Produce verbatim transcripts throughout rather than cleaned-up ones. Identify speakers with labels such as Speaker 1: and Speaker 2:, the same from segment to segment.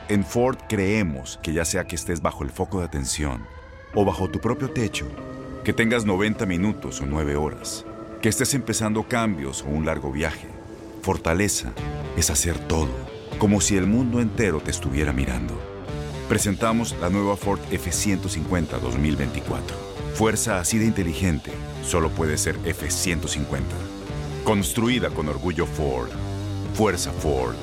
Speaker 1: En Ford creemos que ya sea que estés bajo el foco de atención o bajo tu propio techo, que tengas noventa minutos o nueve horas, que estés empezando cambios o un largo viaje, fortaleza es hacer todo, como si el mundo entero te estuviera mirando. Presentamos la nueva Ford F ciento cincuenta dos mil veinticuatro. Fuerza así de inteligente solo puede ser F ciento cincuenta. Construida con orgullo Ford. Fuerza Ford.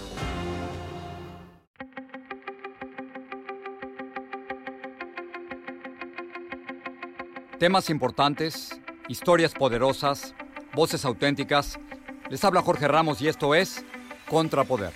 Speaker 2: Temas importantes, historias poderosas, voces auténticas. Les habla Jorge Ramos y esto es Contrapoder.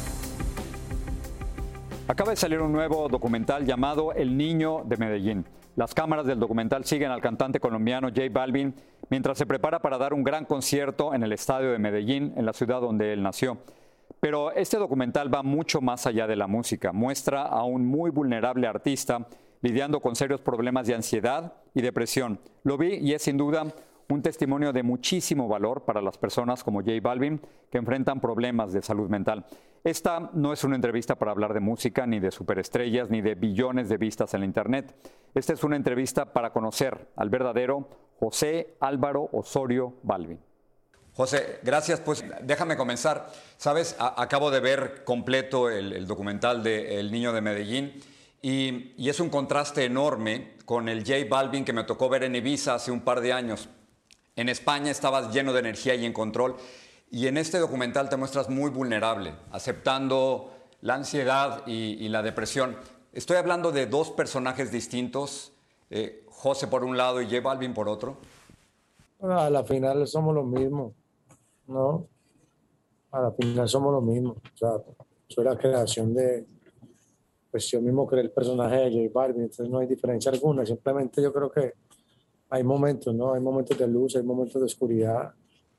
Speaker 2: Acaba de salir un nuevo documental llamado El Niño de Medellín. Las cámaras del documental siguen al cantante colombiano J Balvin mientras se prepara para dar un gran concierto en el estadio de Medellín, en la ciudad donde él nació. Pero este documental va mucho más allá de la música. Muestra a un muy vulnerable artista lidiando con serios problemas de ansiedad y depresión. Lo vi y es sin duda un testimonio de muchísimo valor para las personas como J Balvin que enfrentan problemas de salud mental. Esta no es una entrevista para hablar de música, ni de superestrellas, ni de billones de vistas en la internet. Esta es una entrevista para conocer al verdadero José Álvaro Osorio Balvin. José, gracias. Pues déjame comenzar. Sabes, a- acabo de ver completo el, el documental de El Niño de Medellín. Y, y es un contraste enorme con el J Balvin que me tocó ver en Ibiza hace un par de años. En España estabas lleno de energía y en control. Y en este documental te muestras muy vulnerable, aceptando la ansiedad y, y la depresión. Estoy hablando de dos personajes distintos, eh, José por un lado y J Balvin por otro.
Speaker 3: A la final somos los mismos, ¿no? A la final somos los mismos. O sea, soy la creación de... Pues yo mismo creé el personaje de J Balvin, entonces no hay diferencia alguna. Simplemente yo creo que hay momentos, ¿no? Hay momentos de luz, hay momentos de oscuridad.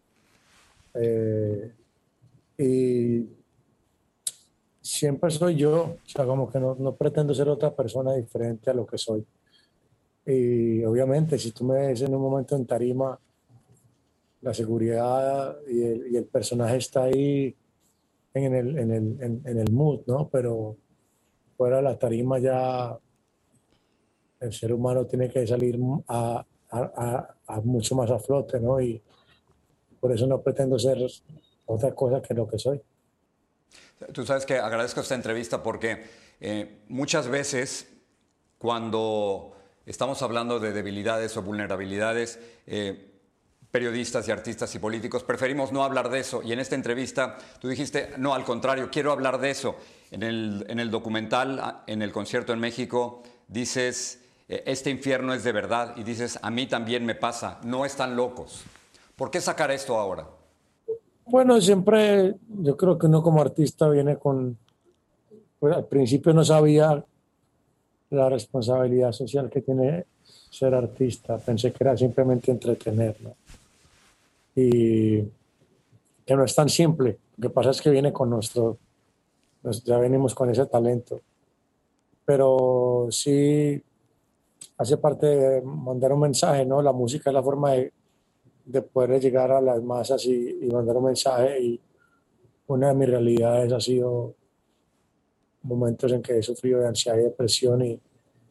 Speaker 3: Eh, y siempre soy yo, o sea, como que no, no pretendo ser otra persona diferente a lo que soy. Y obviamente, si tú me ves en un momento en tarima, la seguridad y el, y el personaje está ahí en el, en, el, en, en el mood, ¿no? Pero fuera de la tarima ya el ser humano tiene que salir a, a, a, a mucho más a flote, ¿no? Y por eso no pretendo ser otra cosa que lo que soy.
Speaker 2: Tú sabes que agradezco esta entrevista porque eh, muchas veces cuando estamos hablando de debilidades o vulnerabilidades, eh, periodistas y artistas y políticos preferimos no hablar de eso. Y en esta entrevista tú dijiste, no, al contrario, quiero hablar de eso. En el, en el documental, en el concierto en México, dices, eh, este infierno es de verdad. Y dices, a mí también me pasa, no están locos. ¿Por qué sacar esto ahora?
Speaker 3: Bueno, siempre yo creo que uno como artista viene con, pues al principio no sabía la responsabilidad social que tiene ser artista, pensé que era simplemente entretener, ¿no? Y que no es tan simple, lo que pasa es que viene con nuestro, nos- ya venimos con ese talento, pero sí hace parte de mandar un mensaje, ¿no? La música es la forma de, de poder llegar a las masas y, y mandar un mensaje y una de mis realidades ha sido momentos en que he sufrido de ansiedad y depresión y,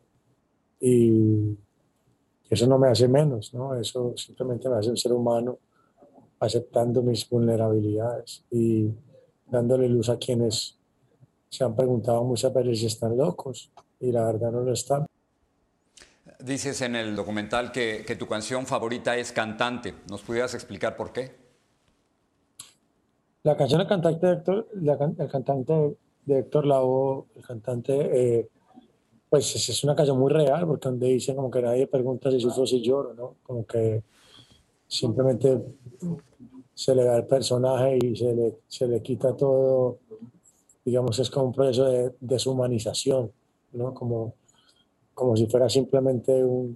Speaker 3: y eso no me hace menos, ¿no? Eso simplemente me hace un ser humano aceptando mis vulnerabilidades y dándole luz a quienes se han preguntado muchas veces si están locos y la verdad no lo están.
Speaker 2: Dices en el documental que, que tu canción favorita es Cantante. ¿Nos pudieras explicar por qué?
Speaker 3: La canción del cantante de Héctor, la can- el cantante de Héctor Lavoe, el cantante, eh, pues es, es una canción muy real porque donde dice como que nadie pregunta si sufro o si lloro, ¿no? Como que simplemente se le da el personaje y se le, se le quita todo, digamos, es como un proceso de deshumanización, ¿no? Como, como si fuera simplemente un,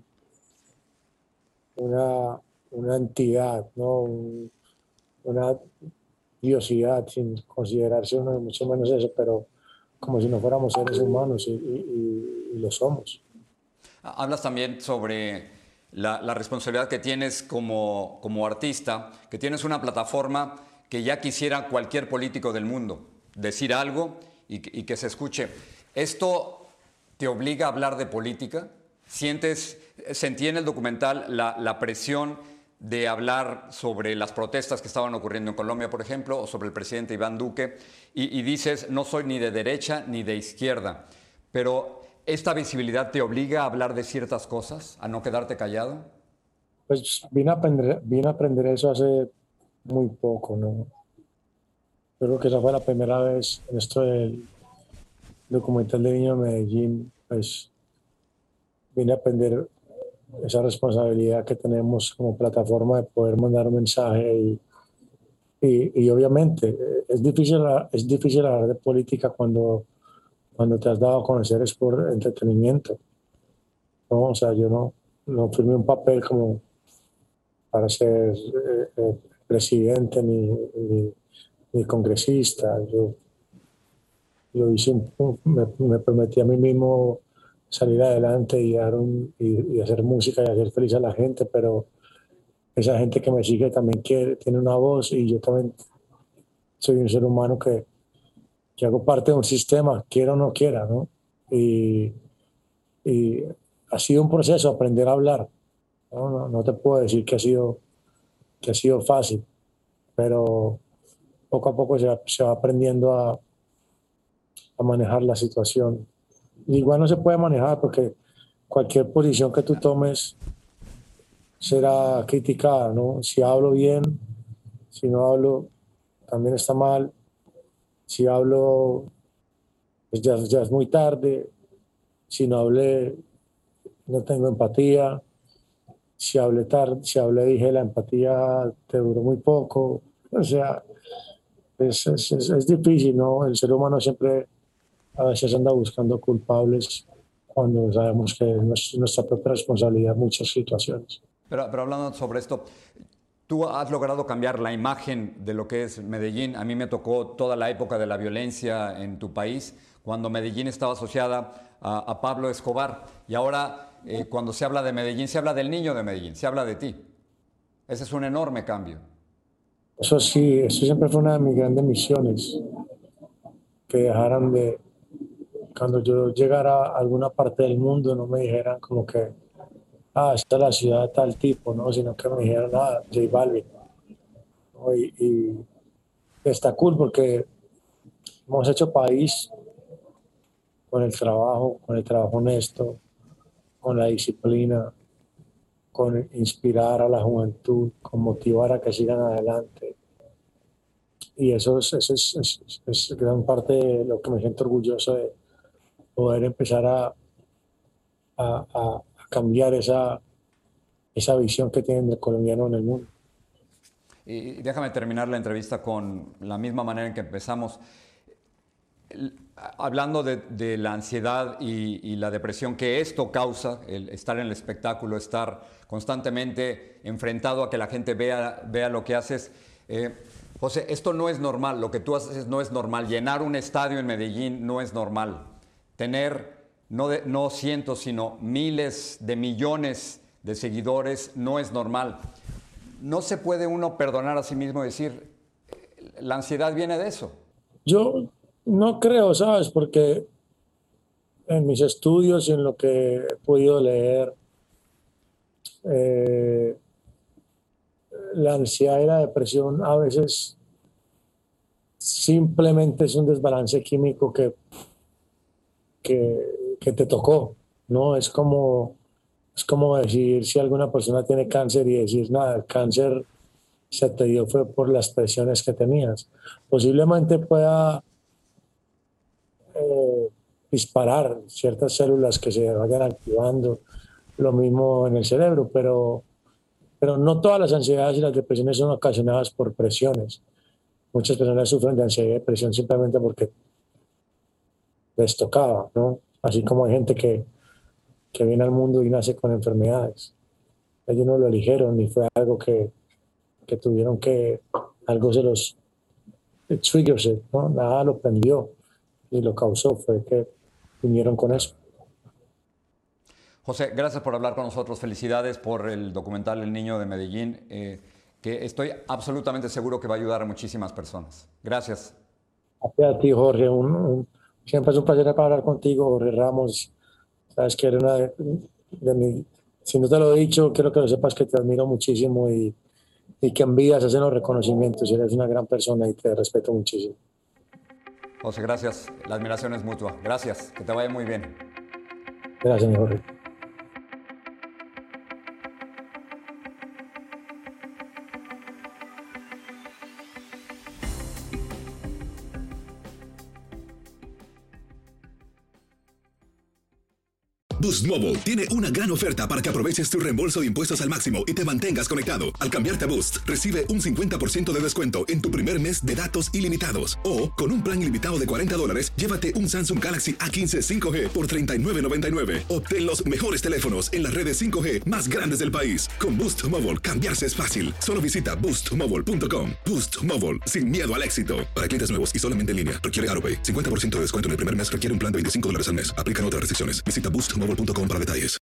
Speaker 3: una, una entidad, ¿no? Un- una diosidad sin considerarse uno, mucho menos eso, pero como si no fuéramos seres humanos y, y- y- y lo somos.
Speaker 2: Hablas también sobre la, la responsabilidad que tienes como, como artista, que tienes una plataforma que ya quisiera cualquier político del mundo decir algo y, y que se escuche. ¿Esto te obliga a hablar de política? ¿Sientes, sentí en el documental la, la presión de hablar sobre las protestas que estaban ocurriendo en Colombia, por ejemplo, o sobre el presidente Iván Duque, y, y dices, no soy ni de derecha ni de izquierda, pero ¿esta visibilidad te obliga a hablar de ciertas cosas, a no quedarte callado?
Speaker 3: Pues vine a aprender, vine a aprender eso hace muy poco, ¿no? Yo creo que esa fue la primera vez en esto del documental de Niño de Medellín, pues vine a aprender esa responsabilidad que tenemos como plataforma de poder mandar un mensaje y, y, y obviamente es difícil, es difícil hablar de política cuando, cuando te has dado a conocer es por entretenimiento, ¿no? O sea, yo no, no firmé un papel como para ser eh, eh, presidente ni, ni, ni congresista. Yo, yo hice un, me, me prometí a mí mismo salir adelante y, dar un, y, y hacer música y hacer feliz a la gente, pero esa gente que me sigue también quiere, tiene una voz y yo también soy un ser humano que, que hago parte de un sistema, quiera o no quiera, ¿no? Y, y ha sido un proceso aprender a hablar, ¿no? No, no te puedo decir que ha sido, que ha sido fácil, pero poco a poco se va, se va aprendiendo a, a manejar la situación. Igual no se puede manejar porque cualquier posición que tú tomes será criticada, ¿no? Si hablo bien, si no hablo, también está mal. Si hablo, pues ya, ya es muy tarde. Si no hablé, no tengo empatía. Si hablé tarde, si hablé, dije, la empatía te duró muy poco. O sea, es, es, es, es difícil, ¿no? El ser humano siempre a veces anda buscando culpables cuando sabemos que es nuestra propia responsabilidad en muchas situaciones.
Speaker 2: Pero, pero hablando sobre esto, tú has logrado cambiar la imagen de lo que es Medellín. A mí me tocó toda la época de la violencia en tu país, cuando Medellín estaba asociada a, a Pablo Escobar. Y ahora, eh, cuando se habla de Medellín, se habla del niño de Medellín, se habla de ti. Ese es un enorme cambio.
Speaker 3: Eso sí, eso siempre fue una de mis grandes misiones, que dejaran de, cuando yo llegara a alguna parte del mundo, no me dijeran como que, ah, esta es la ciudad de tal tipo, ¿no? Sino que me dijeran, ah, J Balvin, ¿no? Y, y está cool porque hemos hecho país con el trabajo, con el trabajo honesto, con la disciplina, con inspirar a la juventud, con motivar a que sigan adelante. Y eso es, eso es, es, es gran parte de lo que me siento orgulloso de poder empezar a, a, a cambiar esa, esa visión que tienen del colombiano en el mundo.
Speaker 2: Y déjame terminar la entrevista con la misma manera en que empezamos. Hablando de, de la ansiedad y, y la depresión que esto causa, el estar en el espectáculo, estar constantemente enfrentado a que la gente vea, vea lo que haces. Eh, José, esto no es normal, lo que tú haces no es normal. Llenar un estadio en Medellín no es normal. Tener no, de, no cientos, sino miles de millones de seguidores no es normal. No se puede uno perdonar a sí mismo y decir, la ansiedad viene de eso.
Speaker 3: Yo no creo, ¿sabes? Porque en mis estudios y en lo que he podido leer, eh, la ansiedad y la depresión a veces simplemente es un desbalance químico que, que, que te tocó, ¿no? Es como, es como decir si alguna persona tiene cáncer y decir, nada, el cáncer se te dio fue por las presiones que tenías. Posiblemente pueda eh, disparar ciertas células que se vayan activando, lo mismo en el cerebro, pero, pero no todas las ansiedades y las depresiones son ocasionadas por presiones. Muchas personas sufren de ansiedad y depresión simplemente porque les tocaba, ¿no? Así como hay gente que, que viene al mundo y nace con enfermedades. Ellos no lo eligieron ni fue algo que, que tuvieron que, algo se los triggers, ¿no? Nada lo prendió y lo causó, fue que vinieron con eso.
Speaker 2: José, gracias por hablar con nosotros. Felicidades por el documental El Niño de Medellín, eh, que estoy absolutamente seguro que va a ayudar a muchísimas personas. Gracias.
Speaker 3: A ti, Jorge. Un, un, siempre es un placer hablar contigo, Jorge Ramos. Sabes que eres una de, de mi, si no te lo he dicho, quiero que lo sepas que te admiro muchísimo y, y que envías hacen los reconocimientos. Eres una gran persona y te respeto muchísimo.
Speaker 2: José, gracias. La admiración es mutua. Gracias. Que te vaya muy bien.
Speaker 3: Gracias, mi Jorge.
Speaker 4: Boost Mobile tiene una gran oferta para que aproveches tu reembolso de impuestos al máximo y te mantengas conectado. Al cambiarte a Boost, recibe un cincuenta por ciento de descuento en tu primer mes de datos ilimitados. O, con un plan ilimitado de cuarenta dólares, llévate un Samsung Galaxy A quince cinco G por treinta y nueve noventa y nueve. Obtén los mejores teléfonos en las redes cinco G más grandes del país. Con Boost Mobile, cambiarse es fácil. Solo visita boost mobile punto com. Boost Mobile, sin miedo al éxito. Para clientes nuevos y solamente en línea, requiere AroPay. cincuenta por ciento de descuento en el primer mes requiere un plan de veinticinco dólares al mes. Aplican otras restricciones. Visita boost mobile punto com para detalles.